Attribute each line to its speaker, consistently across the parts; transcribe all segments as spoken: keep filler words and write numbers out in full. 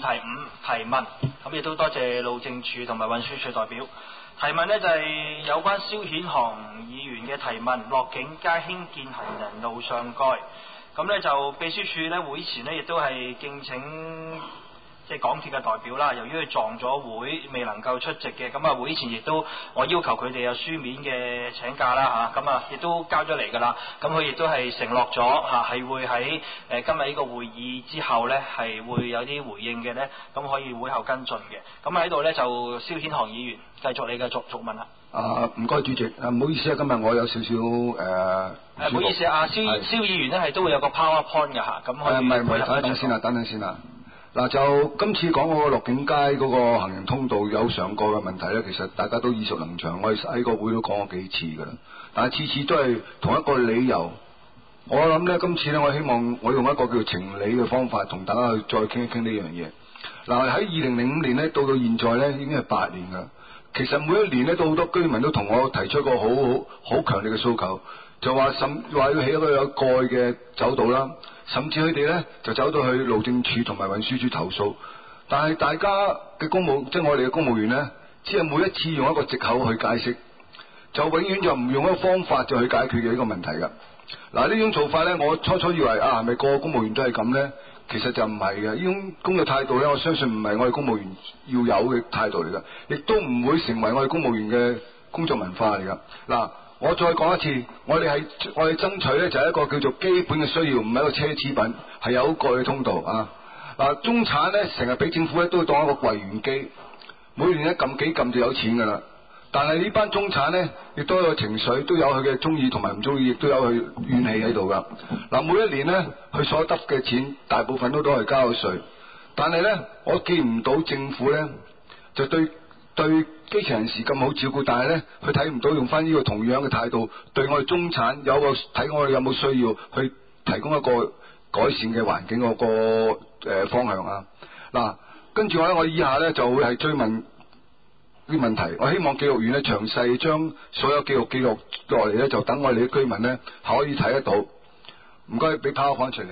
Speaker 1: 五提問，咁亦都多謝路政署同埋運輸署代表。提問呢就係、是、有關蕭顯航議員嘅提問，樂景街興建行人路上蓋。咁呢就秘書處呢會前呢亦都係敬請即係港鐵嘅代表啦，由於佢撞咗會未能夠出席嘅，咁啊會前亦都我要求佢哋有書面嘅請假啦嚇，咁啊亦都交咗嚟㗎啦，咁佢亦都係承諾咗嚇係會喺誒、呃、今日呢個會議之後呢係會有啲回應嘅呢，咁可以會後跟進嘅。咁喺度呢，就蕭顯航議員繼續你嘅續續問啦。
Speaker 2: 啊，唔該主席，啊唔好意思啊，今日我有少少誒。誒、
Speaker 1: 唔好意思啊，蕭蕭議員呢係都會有個 PowerPoint 嘅嚇，咁可以。
Speaker 2: 唔係唔係，等等先啦，等等先啦。嗱，就今次講嗰個樂景街嗰個行人通道有上蓋嘅問題咧，其實大家都耳熟能詳，我哋喺個會都講過幾次㗎啦。但係次次都係同一個理由。我諗咧，今次咧，我希望我用一個叫做情理嘅方法，同大家去再傾一傾呢樣嘢。嗱，喺二零零五年咧，到到現在咧，已經係八年㗎。其實每一年咧，都好多居民都同我提出一個好好好強烈嘅訴求，就話甚話要起一個有蓋嘅走道啦。甚至佢哋咧就走到去路政署同埋運輸署投訴，但係大家嘅公務，即係我哋嘅公務員咧，只係每一次用一個藉口去解釋，就永遠就唔用一個方法就去解決嘅呢個問題㗎。嗱，呢種做法咧，我初初以為啊，係咪個個公務員都係咁咧？其實就唔係嘅，呢種工作態度咧，我相信唔係我哋公務員要有嘅態度嚟㗎，亦都唔會成為我哋公務員嘅工作文化嚟㗎。嗱。我再講一次，我哋係我哋爭取咧就係一個叫做基本嘅需要，唔係一個奢侈品，係有蓋嘅通道啊！嗱，中產咧成日俾政府咧都當一個櫃員機，每年咧撳幾撳就有錢㗎啦。但係呢班中產咧亦都有情緒，都有佢嘅中意同埋唔中意，亦都有佢怨氣喺度㗎。嗱，每一年咧佢所得嘅錢大部分都都係交咗稅，但係咧我見唔到政府咧就對對基層人士咁好照顧，但係咧佢睇唔到用翻呢個同樣嘅態度對我哋中產有個睇我哋有冇需要去提供一個改善嘅環境嗰個誒、呃、方向啊。嗱，跟住我咧我以下咧就會係追問啲問題，我希望記錄員咧詳細將所有記錄記錄落嚟咧，就等我哋啲居民咧可以睇得到。唔該，俾 PowerPoint 出嚟。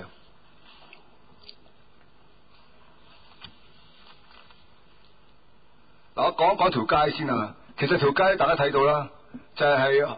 Speaker 2: 嗱，我講一講條街先啊。其實條街大家睇到啦，就係、是、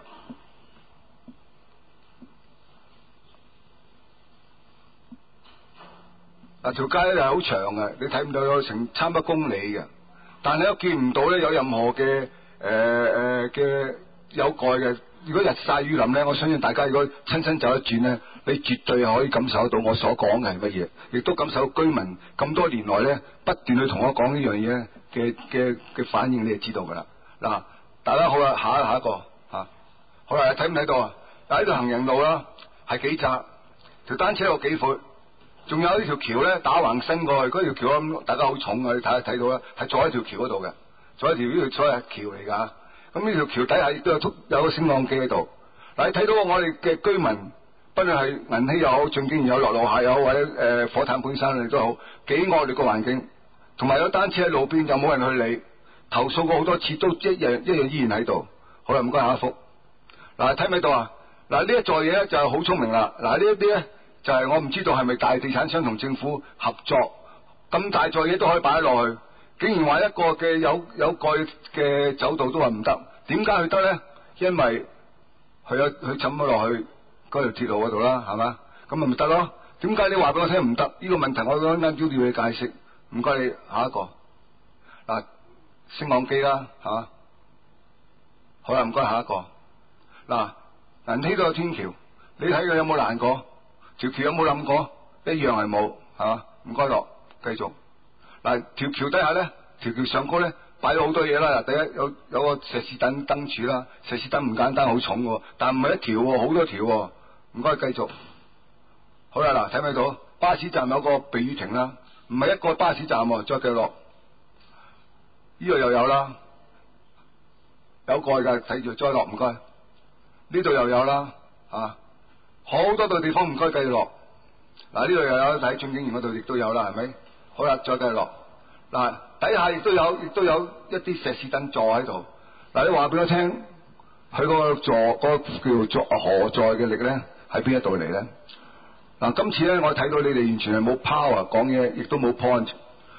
Speaker 2: 嗱條街咧係好長嘅，你睇唔到有成差唔多公里嘅，但係都見唔到咧有任何嘅誒誒嘅有蓋嘅。如果日曬雨淋咧，我相信大家如果親身走一轉咧，你絕對可以感受得到我所講嘅係乜嘢，亦都感受到居民咁多年來咧不斷去同我講呢樣嘢嘅嘅嘅反應，你就知道噶啦。嗱，大家好啦，下一下一個吓、啊，好啦，睇唔睇到啊？嗱，呢度行人路啦，係幾窄，條單車有幾闊，仲有呢條橋咧打橫伸過去，嗰條橋咁大家好重啊，你睇睇到啦，係坐喺條橋嗰度嘅，坐喺條呢條所謂橋嚟噶。咁呢條橋底下亦都有有個升降機喺度。嗱，你睇到我哋嘅居民，不論係銀禧又好，駿景園有落樓下又好，或者誒、呃、火炭本身你都好，幾惡劣個環境，同埋有單車喺路邊又冇人去理，投訴過好多次都一樣一樣依然喺度。好啦，唔該下一幅。嗱，睇唔睇到啊？嗱，呢一座嘢咧就係好聰明啦。嗱，呢一啲咧就係、是、我唔知道係咪大地產商同政府合作，咁大座嘢都可以擺落去。竟然話一個嘅有有蓋嘅走道都話唔得，點解佢得咧？因為佢有佢沉咗落去嗰條鐵路嗰度啦，係嘛？咁咪咪得咯？點解你話俾我聽唔得？呢個問題我啱啱都要你解釋。唔該你下一個嗱，升降機啦吓，好啦，唔該下一個嗱，銀禧都有天橋，你睇佢有冇爛過？條橋有冇冧過？一樣係冇，係嘛？唔該落，繼續。嗱，條橋底下咧，條橋上高咧擺咗好多嘢啦。第一有有個石屎燈燈柱啦，石屎燈唔簡單，好重喎，但唔係一條喎，好多條喎。唔該繼續。好啦，嗱，睇唔睇到？巴士站有個避雨亭啦，唔係一個巴士站喎，再繼續落。呢度又有啦，有蓋㗎，睇住再落，唔該。呢度又有啦，啊，好多度地方唔該繼續落。嗱，呢度又有睇駿景園嗰度亦都有啦，係咪？好啦，再繼續落。嗱，底下亦都有，亦都有一啲石屎凳座喺度。嗱，你話俾我聽，佢嗰個座，嗰、嗰個叫做何在嘅力咧，喺邊一度嚟咧？嗱，今次咧，我睇到你哋完全係冇 power 講嘢，亦都冇 point。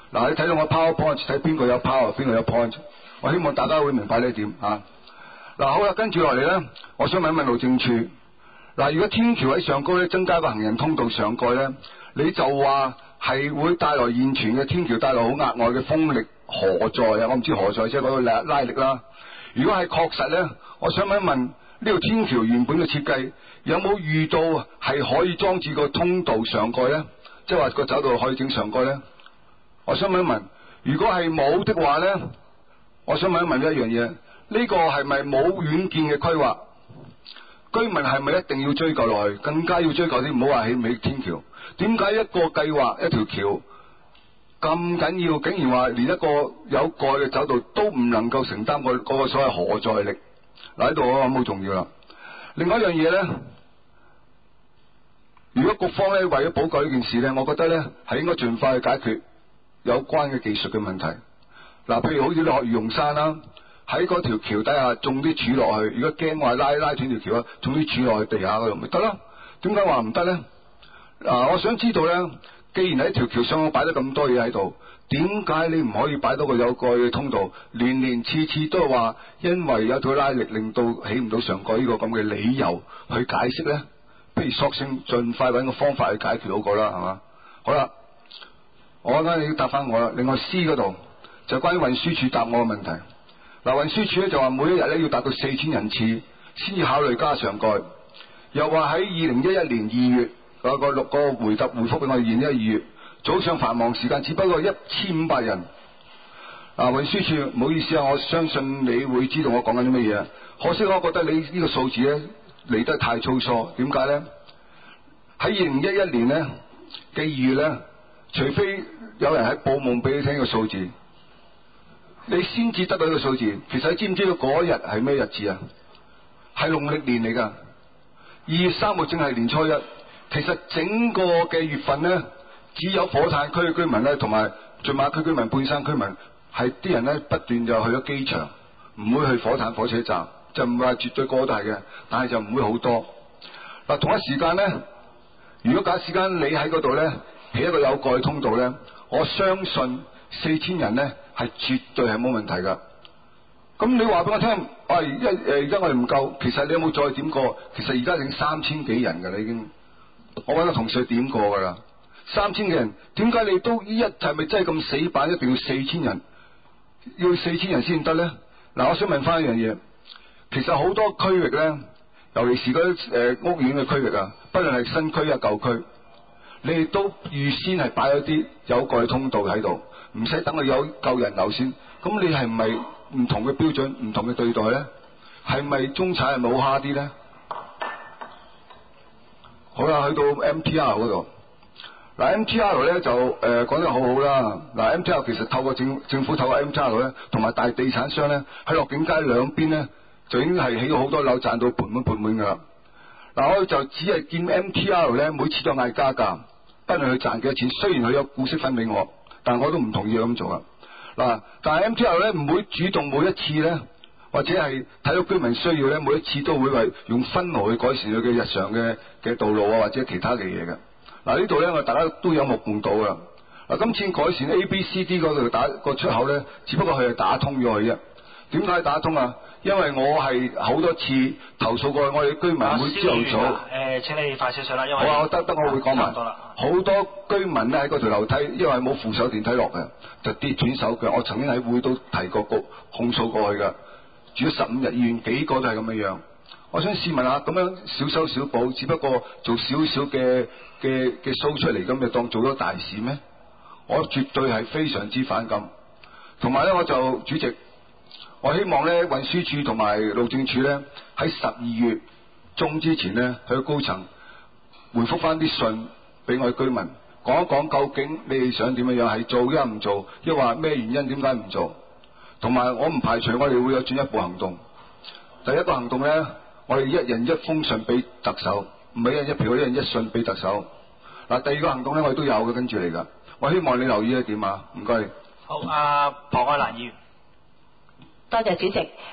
Speaker 2: 嗱，你睇到我 PowerPoint 睇邊個有 power， 邊個有 point， 我希望大家會明白呢一點啊。嗱，好啦，跟住落嚟咧，我想問一問路政處，嗱，如果天橋喺上高咧，增加個行人通道上蓋咧，你就話係會帶來現存嘅天橋帶來好額外嘅風力，何在啊？我唔知何在，即係嗰個拉拉力啦。如果係確實咧，我想問一問呢條天橋原本嘅設計有冇遇到係可以裝置個通道上蓋咧？即係話個走道可以整上蓋咧？我想問一問，如果係冇的話咧，我想問一問一樣嘢，呢個係咪冇遠見嘅規劃？居民係咪一定要追究落去？更加要追究啲，唔好話起唔起天橋。點解一個計劃一條橋咁緊要，竟然話連一個有蓋嘅走道都唔能夠承擔個嗰個所謂荷載力？嗱，喺度我諗好重要啦。另外一樣嘢咧，如果局方咧為咗補救呢件事咧，我覺得咧係應該盡快去解決有關嘅技術嘅問題。嗱，譬如好似你學御用山啦，喺嗰條橋底下種啲柱落去，如果驚話拉拉斷條橋啊，種啲柱落去地下嗰度咪得咯？點解話唔得咧？嗱，我想知道咧，既然喺條橋上擺咗咁多嘢喺度，點解你唔可以擺多個有蓋嘅通道？年年次次都係話因為有條拉力令到起唔到上蓋呢個咁嘅理由去解釋咧？不如索性盡快揾個方法去解決好過啦，係嘛？好啦，我啱啱你要答翻我啦。另外 C 嗰度就關於運輸署答我嘅問題。嗱，運輸署咧就話每一日咧要達到四千人次先至考慮加上蓋，又話喺二零一一年二月有個六個回答回覆俾我哋，二零一二月早上繁忙時間只不過一千五百人。啊，運輸署唔好意思啊，我相信你會知道我講緊啲乜嘢。可惜我覺得你呢個數字咧嚟得太粗疏。點解咧？喺二零一一年咧嘅二月咧，除非有人喺報夢俾你聽個數字，你先至得到呢個數字。其實你知唔知道嗰日係咩日子啊？係農曆年嚟噶，二月三號正係年初一。其實整個嘅月份咧，只有火炭區嘅居民咧，同埋駿馬區居民、半山區民，係啲人咧不斷就去咗機場，唔會去火炭火車站，就唔係話絕對個個都係嘅，但係就唔會好多。嗱，同一時間咧，如果假時間你喺嗰度咧起一個有蓋通道咧，我相信四千人咧係絕對係冇問題噶。咁你話俾我聽，喂，一誒而家我哋唔夠，其實你有冇再點過？其實而家已經三千幾人噶啦，已經。我揾個同事去點過噶啦，三千幾人，點解你都一係咪真係咁死板，一定要四千人，要四千人先得咧？嗱，我想問翻一樣嘢，其實好多區域咧，尤其是嗰啲誒屋苑嘅區域啊，不論係新區啊舊區，你哋都預先係擺咗啲有蓋通道喺度，唔使等佢有夠人流先。咁你係唔係唔同嘅標準，唔同嘅對待咧？係咪中產係咪好蝦啲咧？好啦，去到 M T R 嗰度，嗱 M T R 咧就誒、呃、講得好好啦。嗱 M T R 其實透過政政府透過 M T R 咧，同埋大地產商咧喺樂景街兩邊咧，就已經係起咗好多樓，賺到盤滿盤滿噶啦。嗱，我就只係見 M T R 咧每次都嗌加價，不論佢賺幾多錢。雖然佢有股息分俾我，但我都唔同意咁做啊。嗱，但係 M T R 咧唔會主動每一次咧，或者係睇到居民需要咧，每一次都會為用分毫去改善佢嘅日常嘅嘅道路啊，或者其他嘅嘢嘅。嗱，呢度咧，我大家都有目共睹噶。嗱，今次改善 A、B、C、D 嗰度打個出口咧，只不過佢係打通咗佢啫。點解打通啊？因為我係好多次投訴過，我哋居民會朝頭早。誒、
Speaker 1: 呃，請你快少少啦，因為
Speaker 2: 好啊，我得得我會講埋。好多居民咧喺嗰條樓梯，因為冇扶手電梯落嘅，就跌斷手腳。我曾經喺會都提過告控訴過去噶。住咗十五日醫院，幾個都係咁嘅樣。我想試問下，咁樣小修小補，只不過做少少嘅嘅嘅 show 出嚟，咁就當做咗大事咩？我絕對係非常之反感。同埋咧，我就主席，我希望咧運輸署同埋路政署咧喺十二月中之前咧，去高層回覆翻啲信俾我哋居民，講一講究竟你哋想點樣樣，係做抑唔做，抑或咩原因點解唔做？同埋我唔排除我哋會有進一步行動。第一個行動咧，我哋一人一封信俾特首，唔係一人一票，一人一信俾特首。嗱，第二個行動咧，我哋都有嘅，跟住嚟噶。我希望你留意一點啊，唔該。
Speaker 1: 好，阿龐愛蘭議員。
Speaker 3: 多謝主席。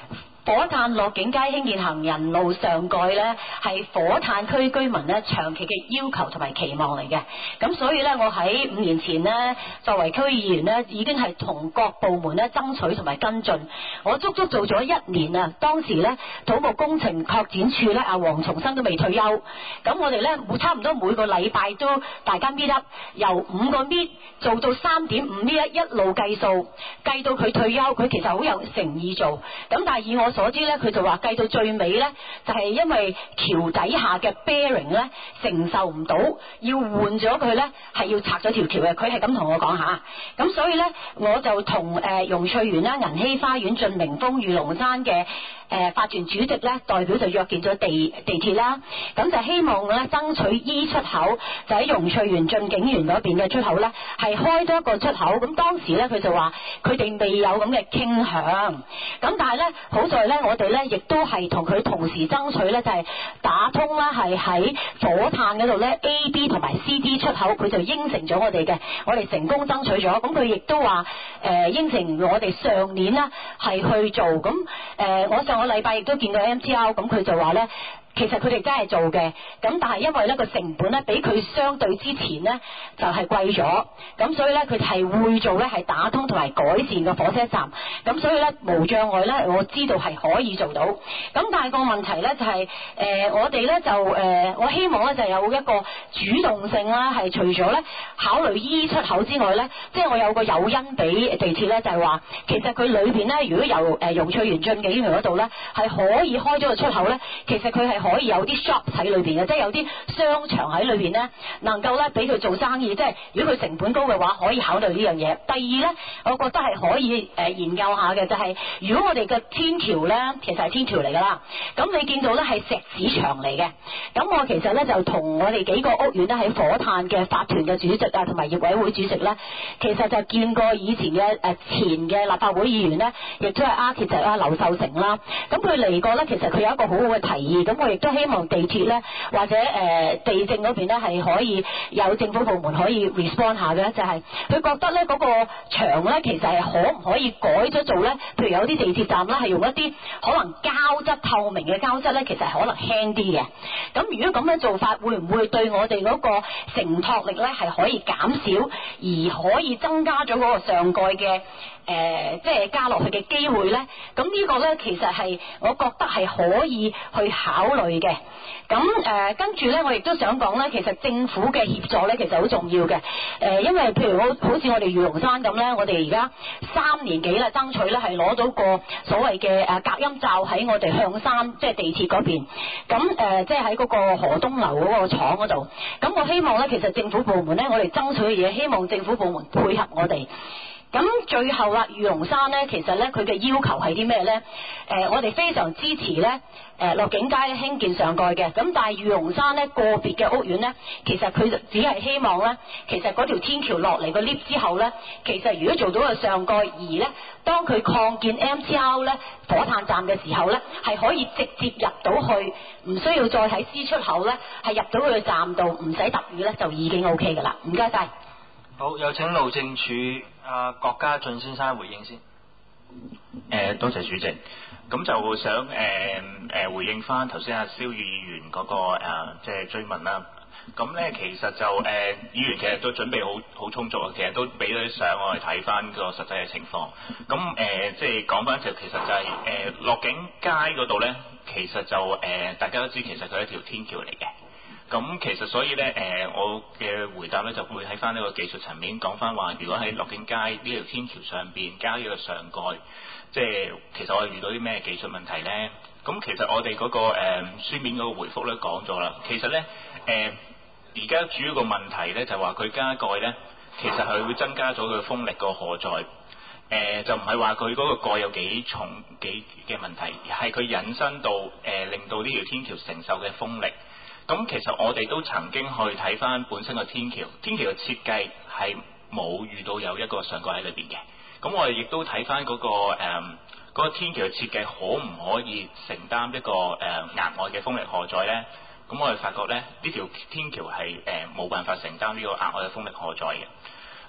Speaker 3: 火炭樂景街興建行人路上蓋呢，係火炭區居民呢長期嘅要求同埋期望嚟嘅。咁所以呢，我喺五年前呢，作為區議員呢，已經係同各部門呢爭取同埋跟進。我足足做咗一年啊！當時呢，土木工程擴展處呢，阿黃重生都未退休。咁我哋呢，差唔多每個禮拜都大家搣粒，由五個搣做到三點五搣，一路計數，計到佢退休，佢其實好有誠意做。咁但係以我所知咧，佢就話計到最尾咧，就係、是、因為橋底下嘅 bearing 咧承受唔到，要換咗佢咧，係要拆咗條橋嘅。佢係咁同我講下。咁所以咧，我就同誒榕翠園啦、銀禧花園、駿明峰、御龍山嘅誒、呃、法團主席咧代表就約見咗地地鐵啦。咁就希望咧爭取 E 出口，就喺榕翠園駿景園嗰邊嘅出口咧，係開多一個出口。咁當時咧佢就話佢哋未有咁嘅傾向。咁但係咧，好在咧，我哋咧亦都係同佢同時爭取咧，就係、是、打通啦，係喺火炭嗰度咧 A、B 同埋 C、D 出口，佢就應承咗我哋嘅，我哋成功爭取咗。咁佢亦都話誒、呃、應承我哋上年啦係去做。咁誒、呃，我上個禮拜亦都見到 M T R， 咁佢就話咧。其實佢哋真係做嘅，咁但係因為呢個成本咧比佢相對之前咧就係貴咗，咁所以咧佢係會做咧係打通同埋改善個火車站，咁所以咧無障礙咧我知道係可以做到，咁但係個問題咧就係、是、誒、呃、我哋咧就誒、呃、我希望咧就有一個主動性啦，係除咗咧考慮 E 出口之外咧，即係我有個誘因俾地鐵咧就係話，其實佢裏邊咧如果由誒榕翠園駿景園嗰度咧係可以開咗個出口咧，其實佢係可以有啲 shop 喺裏邊嘅，即係有啲商場喺裏邊咧，能夠咧俾佢做生意。即係如果佢成本高嘅話，可以考慮呢樣嘢。第二咧，我覺得係可以誒研究下嘅，就係、是、如果我哋嘅天橋咧，其實係天橋嚟噶啦，咁你見到咧係石屎牆嚟嘅。咁我其實咧就同我哋幾個屋苑咧喺火炭嘅法團嘅主席啊，同埋業委會主席咧，其實就見過以前嘅誒前嘅立法會議員咧，亦都係 architect 啊劉秀成啦。咁佢嚟過咧，其實佢有一個好好嘅提議，咁我亦都希望地鐵咧或者誒、呃、地政嗰邊咧係可以有政府部門可以 respond 下嘅，就係、是、佢覺得咧嗰、那個牆咧其實係可唔可以改咗做咧？譬如有啲地鐵站咧係用一啲可能膠質透明嘅膠質咧，其實係可能輕啲嘅。咁如果咁嘅做法，會唔會對我哋嗰個承托力咧係可以減少，而可以增加咗嗰個上蓋嘅？誒、呃，即係加落去嘅機會呢，咁呢個呢，其實係我覺得係可以去考慮嘅。咁誒、呃，跟住呢，我亦都想講呢，其實政府嘅協助呢，其實好重要嘅。誒、呃，因為譬如好好似我哋御龍山咁呢，我哋而家三年幾啦，爭取呢係攞到個所謂嘅誒隔音罩喺我哋向山，即係地鐵嗰邊。咁誒、呃，即係喺嗰個河東樓嗰個廠嗰度。咁我希望呢，其實政府部門呢，我哋爭取嘅嘢，希望政府部門配合我哋。咁最後啦，御龍山咧，其實咧佢嘅要求係啲咩咧？誒、呃，我哋非常支持咧，誒樂景街咧興建上蓋嘅。咁但係御龍山咧個別嘅屋苑咧，其實佢就只係希望咧，其實嗰條天橋落嚟個 lift 之後咧，其實如果做到個上蓋，而咧當佢擴建 M T R 咧火炭站嘅時候咧，係可以直接入到去，唔需要再喺 C 出口咧，係入到去個站度，唔使揼雨咧，就已經 O K 噶啦。唔該晒。
Speaker 1: 好，有請路政署阿郭家俊先生回應先。誒、
Speaker 4: 呃，多謝主席。咁就想誒誒、呃、回應翻頭先阿蕭議員嗰、那個誒即係追問啦。咁咧其實就誒、呃、議員其實都準備好好充足啊，其實都俾咗啲相我哋睇翻個實際嘅情況。咁誒即係講翻就其實就係誒樂景街嗰度咧，其實就誒、呃、大家都知其實佢係一條天橋嚟嘅。咁其實所以咧，誒、呃、我嘅回答咧就會喺翻呢個技術層面講翻話，如果喺樂景街呢條天橋上邊加呢個上蓋，即係其實我哋遇到啲咩技術問題咧？咁其實我哋嗰、那個誒、呃、書面嗰個回覆咧講咗啦，其實咧誒而家主要個問題咧就係話佢加蓋咧，其實係會增加咗佢風力個荷載，誒、呃、就唔係話佢嗰個蓋有幾重幾嘅問題，而係佢引申到誒、呃、令到呢條天橋承受嘅風力。咁其實我哋都曾經去睇翻本身個天橋，天橋嘅設計係冇遇到有一個上蓋喺裏邊嘅。咁我哋亦都睇翻嗰個誒、呃嗰個天橋嘅設計可唔可以承擔一個誒、呃、額外嘅風力荷載呢？咁我哋發覺咧，呢條天橋係誒冇辦法承擔呢個額外嘅風力荷載嘅。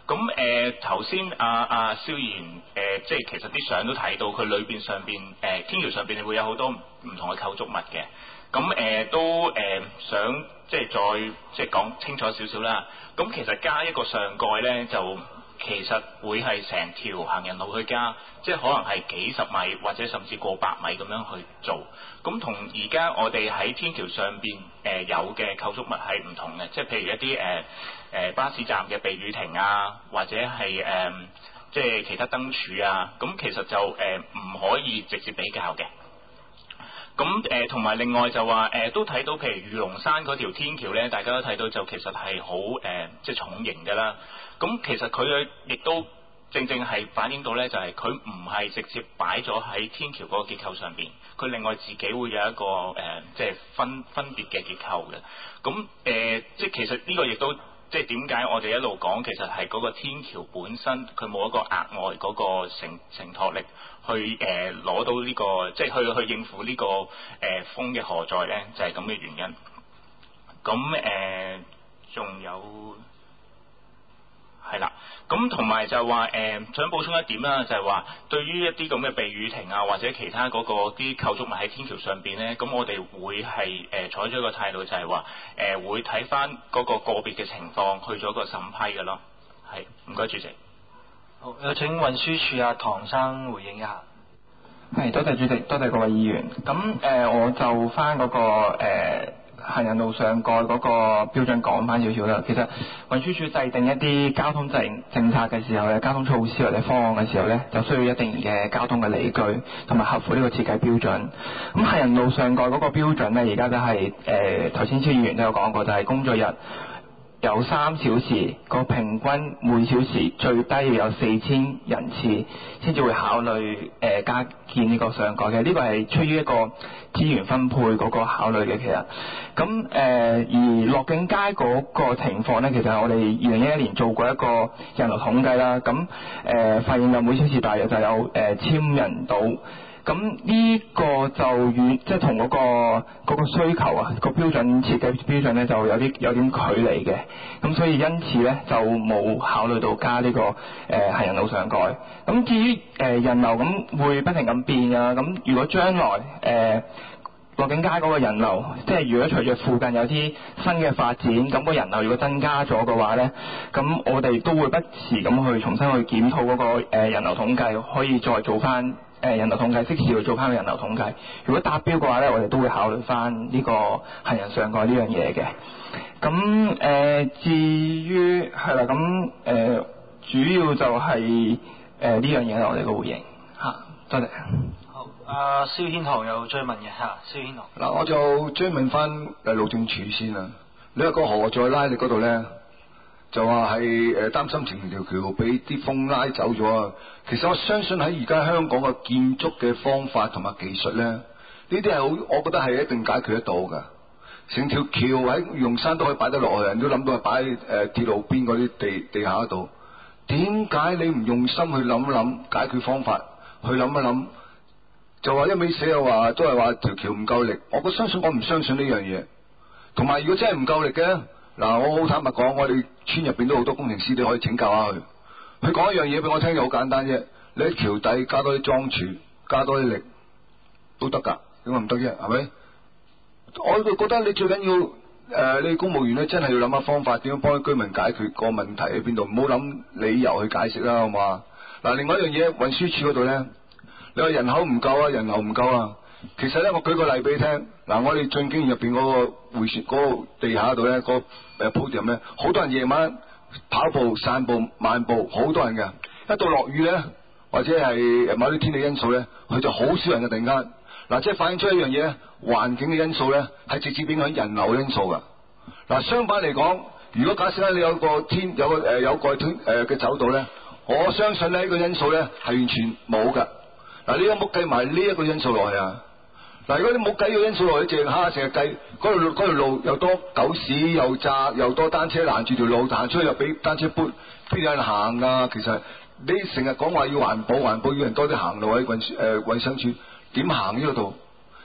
Speaker 4: 咁誒頭先阿阿蕭議員誒，即係其實啲相都睇到，佢裏邊上邊誒、呃、天橋上邊會有好多唔同嘅構築物嘅。咁誒、呃、都誒、呃、想即係再即係講清楚少少啦。咁其實加一個上蓋咧，就其實會係成條行人路去加，即係可能係幾十米或者甚至過百米咁樣去做。咁同而家我哋喺天橋上邊誒、呃、有嘅構築物係唔同嘅，即係譬如一啲誒誒巴士站嘅避雨亭啊，或者係誒、呃、即係其他燈柱啊，咁其實就誒唔、呃、可以直接比較嘅。咁誒同埋另外就話誒、呃、都睇到，譬如御龍山嗰條天橋咧，大家都睇到就其實係好誒即係重型㗎啦。咁其實佢嘅亦都正正係反映到咧，就係佢唔係直接擺咗喺天橋嗰個結構上邊，佢另外自己會有一個誒、呃、即係分分別嘅結構嘅。咁誒、呃、即係其實呢個亦都即係點解我哋一路講，其實係嗰個天橋本身佢冇一個額外嗰個承承托力去誒攞、呃、到呢、這個即係去去應付呢、這個誒、呃、風嘅荷載咧，就係咁嘅原因。咁誒仲有。係啦，咁同埋就話誒、呃，想補充一點啦，就係、是、話對於一啲咁嘅避雨亭啊，或者其他嗰個啲構築物喺天橋上邊咧，咁我哋會係誒、呃、採取一個態度就，就係話誒會睇翻嗰個個別嘅情況去做一個審批嘅咯。係，唔該主席。
Speaker 1: 好，有請運輸署阿唐生回應一下。
Speaker 5: 係，多謝主席，多謝各位議員。咁誒、呃，我就翻嗰、那個誒。呃行人路上蓋嗰個標準講翻少少啦。其實運輸署制定一啲交通政政策嘅時候咧，交通措施或者方案嘅時候咧，就需要一定嘅交通嘅理據，同埋合乎呢個設計標準。咁行人路上蓋嗰個標準咧，而家都係誒頭先蕭議員都有講過，就係、是、工作日有三小時，個平均每小時最低要有四千人次，先至會考慮誒、呃、加建呢個上蓋嘅。呢個係出於一個資源分配嗰個考慮嘅，其實咁誒、呃、而樂景街嗰個情況呢，其實我哋二零一一年做過一個人流統計啦，咁誒、呃、發現有每小時大約就有誒、呃、千人到。咁呢個就與即係同嗰個嗰、嗰個需求啊、嗰個標準設計標準咧就有啲有點距離嘅，咁所以因此咧就冇考慮到加呢、呢個誒、呃、行人路上蓋。咁至於誒、呃、人流咁會不停咁變啊，咁如果將來誒樂景街嗰個人流，即係如果隨住附近有啲新嘅發展，咁個人流如果增加咗嘅話咧，咁我哋都會不時咁去重新去檢討嗰個誒人流統計，可以再做翻。誒人流統計，即時去做翻個人流統計。如果達標嘅話咧，我哋都會考慮翻呢個行人上蓋呢樣嘢嘅。咁誒、呃，至於係啦，咁誒、呃、主要就係誒呢樣嘢啦，我哋嘅回應嚇。多謝。
Speaker 1: 好，阿蕭軒航有追問嘅嚇，蕭軒航。
Speaker 2: 嗱，我就追問翻誒路政署先啦。你話個荷載拉力嗰度咧？就話係誒擔心成條橋俾啲風拉走咗啊！其實我相信喺而家香港嘅建築嘅方法同埋技術咧，呢啲係好，我覺得係一定解決得到㗎。成條橋喺用山都可以擺得落去，人都諗到係擺喺誒鐵路邊嗰啲地地下度。點解你唔用心去諗一諗解決方法，去諗一諗？就話一味死又話都係話條橋唔夠力。我相信我唔相信呢樣嘢。同埋如果真係唔夠力嘅。嗱，我好坦白講，我哋村入邊都好多工程師，你可以請教下佢。佢講一樣嘢俾我聽就好簡單啫。你喺橋底加多啲樁柱，加多啲力都得㗎，點解唔得啫？係咪？我就覺得你最緊要誒、呃，你公務員咧真係要諗下方法，點樣幫啲居民解決個問題喺邊度，唔好諗理由去解釋啦，好嘛？嗱，另外一樣嘢，運輸署嗰度咧，你話人口唔夠啊，人流唔夠啊。其實咧，我舉個例俾你聽。嗱，我哋進京入邊嗰個會船嗰、嗰個地下度咧，嗰個誒鋪墊咧，好多人夜晚跑步、散步、漫步，好多人嘅。一到落雨咧，或者係某啲天氣因素咧，佢就好少人嘅突然間。嗱，即係反映出一樣嘢，環境嘅因素咧，係直接影響人流嘅因素噶。嗱，相反嚟講，如果假設咧你有個天有個誒、呃、有個天誒嘅走道咧，我相信呢、呢個因素咧係完全冇噶。嗱，你有冇計埋呢一個因素落去啊？嗱，如果你冇計呢個因素落去，淨係成日計嗰條路，嗰條路又多狗屎又窄，又多單車攔住條路，行出去又俾單車撥，邊有人行啊？其實你成日講話要環保，環保要人多啲行路喺運誒衛生署，點行呢個度？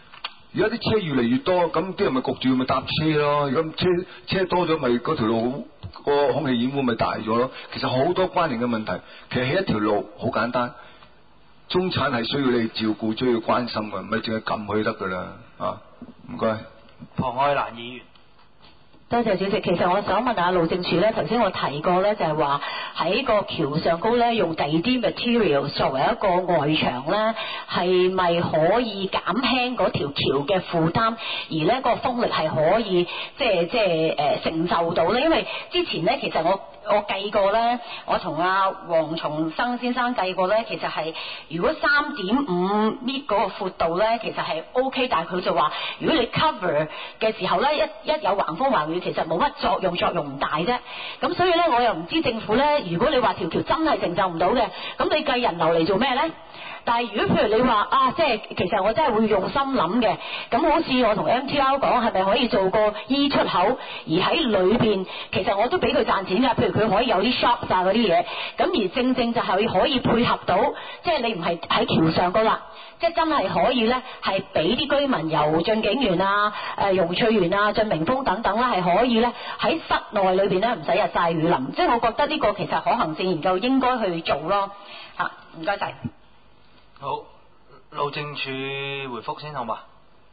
Speaker 2: 而家啲車越嚟越多，咁啲人咪焗住咪搭車咯。咁車車多咗，咪嗰條路個空氣染污咪大咗咯。其實好多關聯嘅問題，其實起一條路好簡單。中產係需要你照顧，需要關心嘅，唔係淨係撳佢得噶啦。啊，唔該。
Speaker 1: 龐愛蘭議員。
Speaker 3: 多謝主席。其實我想問下路政署咧，頭先我提過咧，就係話喺個橋上高咧，用第二啲 material 作為一個外牆咧，係咪可以減輕嗰條橋嘅負擔，而咧個風力係可以即係即係誒承受到咧？因為之前咧，其實我我計過咧，我同阿黃重生先生計過咧，其實係如果三點五米嗰個闊度咧，其實係 OK， 但係佢就話，如果你 cover 嘅時候咧，一一有橫風橫雨，其實冇乜作用，作用唔大啫。咁所以咧，我又唔知政府咧，如果你話條橋真係承受唔到嘅，咁你計人流嚟做咩咧？但係如果譬如你話啊，即係其實我真係會用心諗嘅，咁好似我同 M T R 講，係咪可以做個 E 出口，而喺裏邊其實我都俾佢賺錢㗎。譬如佢可以有啲 shop 啊嗰啲嘢，咁而正正就係可以配合到，即係你唔係喺橋上高啦，即係真係可以咧，係俾啲居民由駿景園啊、誒榕翠園啊、駿明峰等等啦，係可以咧喺室內裏邊咧唔使日曬雨淋。即係我覺得呢個其實可行性研究應該去做咯。嚇，唔該晒。
Speaker 1: 好，路政署回覆先好嘛？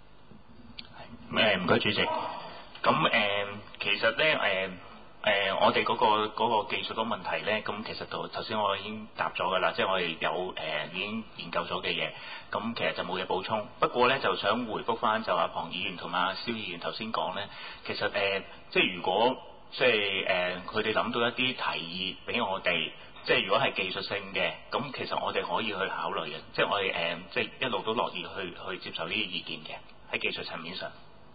Speaker 4: 誒唔該主席。咁誒、呃、其實咧誒誒我哋嗰、嗰個嗰個技術嗰個問題咧，咁其實頭頭先我已經答咗㗎啦，即係我哋有誒、呃、已經研究咗嘅嘢，咁其實就冇嘢補充。不過咧就想回覆翻就阿龐議員同埋阿蕭議員頭先講咧，其實誒、呃、即係如果即係誒佢哋諗到一啲提議俾我哋。即係如果係技術性嘅，咁其實我哋可以去考慮嘅，即係我哋誒、呃，即係一路都樂意去去接受呢啲意見嘅，喺技術層面上。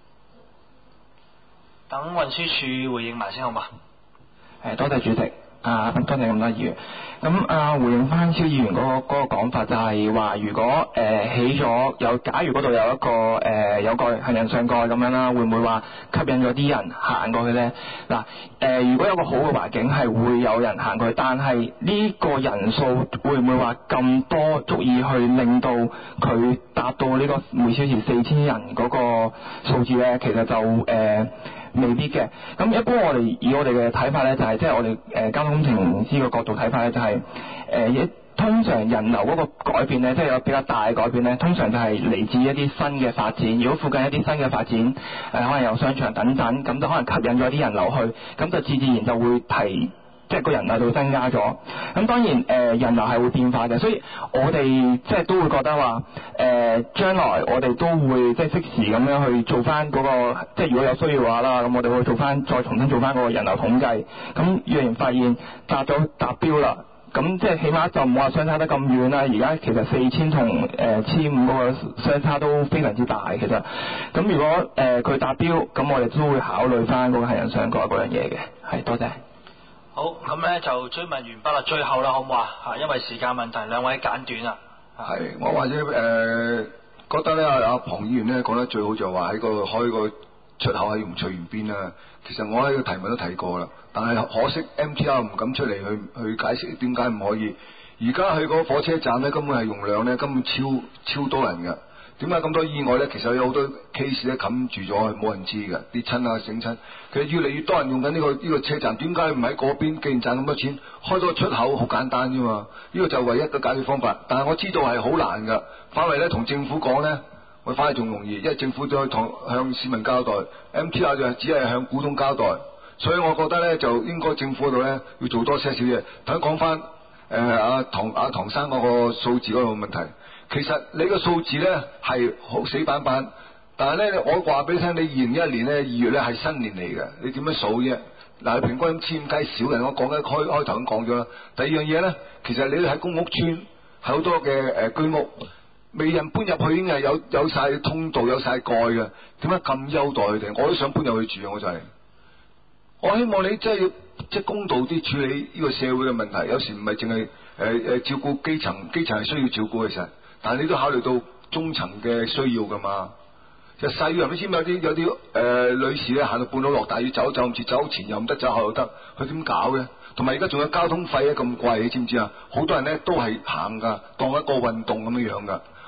Speaker 1: 等運輸署回應埋先好嘛？
Speaker 5: 誒，多謝主席。啊，多謝咁多議員。咁啊，回應翻蕭議員嗰、嗰個嗰、嗰個講法，就係話，如果誒、呃、起咗有，假如嗰度有一個誒、呃、有個行人上蓋咁樣啦，會唔會話吸引咗啲人行過去咧？嗱，誒、呃，如果有個好嘅環境，係會有人行過去，但係呢個人數會唔會話咁多，足以去令到佢達到呢個每小時四千人嗰個數字咧？其實就誒。呃未必嘅，咁一般我哋以我哋嘅睇法咧，就係即係我哋誒交通工程師嘅角度睇法咧，就係誒通常人流嗰個改變咧，即係有比較大嘅改變咧，通常就係嚟自一啲新嘅發展。如果附近一啲新嘅發展，誒可能有商場等等，咁就可能吸引咗啲人流去，咁就自自然就會提。即係個人流度增加咗，咁當然誒、呃、人流係會變化嘅，所以我哋即係都會覺得話誒將來我哋都會即係適時咁樣去做翻嗰、那個，即係如果有需要嘅話啦，咁我哋會做翻再重新做翻嗰個人流統計，咁若然發現達咗達標啦，咁即係起碼就唔好話相差得咁遠啦。而家其實四千同誒千五嗰個相差都非常之大，其實咁如果誒佢達標，咁我哋都會考慮翻嗰個行人上蓋嗰樣嘢嘅，係多謝。
Speaker 1: 好，咁咧就追問完畢啦，最後啦，好唔好啊？嚇，因為時間問題，兩位簡短啊。
Speaker 2: 係，我或者誒、呃、覺得咧，阿龐議員咧講得最好就話喺個開個出口喺榕翠園邊啦。其實我喺個提問都提過啦，但係可惜 M T R 唔敢出嚟去去解釋點解唔可以。而家去個火車站咧，根本係容量咧根本超超多人㗎。點解咁多意外咧？其實有好多 case 咧冚住咗，冇人知㗎，跌親啊、整親。其實越嚟越多人用緊呢、呢個呢、呢個車站，點解唔喺嗰邊？既然賺咁多錢，開多個出口好簡單啫嘛。呢、呢個就唯一嘅解決方法。但係我知道係好難㗎。反為咧同政府講咧，我反而仲容易，因為政府都可以同向市民交代 ，M T R 就係只係向股東交代。所以我覺得咧，就應該政府嗰度咧要做多些少嘢。等講翻誒阿唐阿唐生嗰個數字嗰個問題。其實你個數字咧係好死板板，但係咧我話俾你聽，你二零一一年咧二月咧係新年嚟嘅，你點樣數啫？嗱，平均千雞少人，我講緊開開頭咁講咗啦。第二樣嘢咧，其實你喺公屋村係好多嘅誒、呃、居屋，未人搬入去已經係有有晒通道有晒蓋嘅，點解咁優待佢哋？我都想搬入去住啊！我就係、是，我希望你真係要即係公道啲處理呢個社會嘅問題，有時唔係淨係誒誒照顧基層，基層係需要照顧嘅其實。但係你都考慮到中層嘅需要噶嘛？就細人你知唔知有啲有啲誒、呃、女士咧行到半路落大雨走走唔切，走前又唔得，走後又得，佢點搞嘅？同埋而家仲有交通費咧咁貴，你知唔知啊？好多人咧都係行噶，當一個運動咁樣樣噶。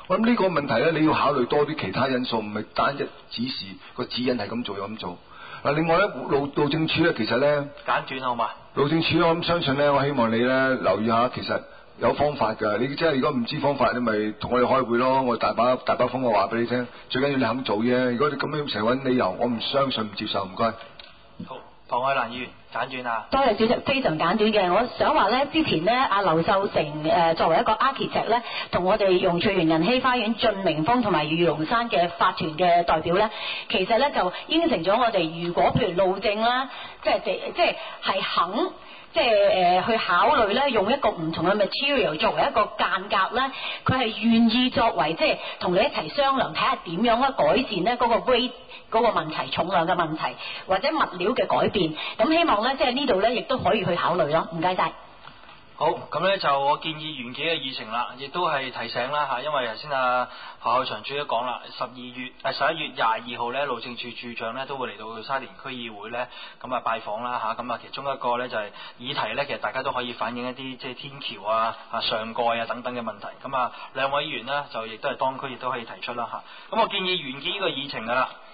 Speaker 2: 我諗呢個問題咧，你要考慮多啲其他因素，唔係單一指示個指引係咁做就咁做。嗱，另外咧路路政署咧，其實咧
Speaker 1: 簡短好嘛？
Speaker 2: 路政署我諗相信咧，我希望你咧留意下，其實有方法㗎。你即係如果唔知方法，你咪同我哋開會咯。我大把大把風我話俾你聽，最緊要你肯做啫。如果你咁樣成日揾理由，我唔相信唔接受，唔該。
Speaker 1: 好，龐愛蘭議員簡短啊。
Speaker 3: 多謝主席，非常簡短嘅。我想話咧，之前咧，阿劉秀成誒、呃、作為一個 architect 咧，同我哋榕翠園仁禧花園晉明峰同埋御龍山嘅法團嘅代表咧，其實咧就應承咗我哋，如果譬如路政啦，即係即即係係肯。即係誒、呃、去考慮咧，用一個唔同嘅 material 作為一個間隔咧，佢係願意作為即係同你一齊商量，睇下點樣咧改善咧嗰個 weight 嗰個問題、重量嘅問題，或者物料嘅改變。咁希望咧，即係呢度咧，亦都可以去考慮咯。唔該晒。
Speaker 1: 好，咁咧就我建議完結嘅議程啦，亦都係提醒啦嚇，因為頭先啊何厚祥主都講啦，十二月誒十一月廿二號咧，路政署署長咧都會嚟到沙田區議會咧，咁啊拜訪啦嚇，咁啊其中一個咧就係議題咧，其實大家都可以反映一啲即係天橋啊、啊上蓋啊等等嘅問題，咁啊兩位議員呢，就亦都係當區亦都可以提出啦嚇，咁我建議完結呢個議程噶啦。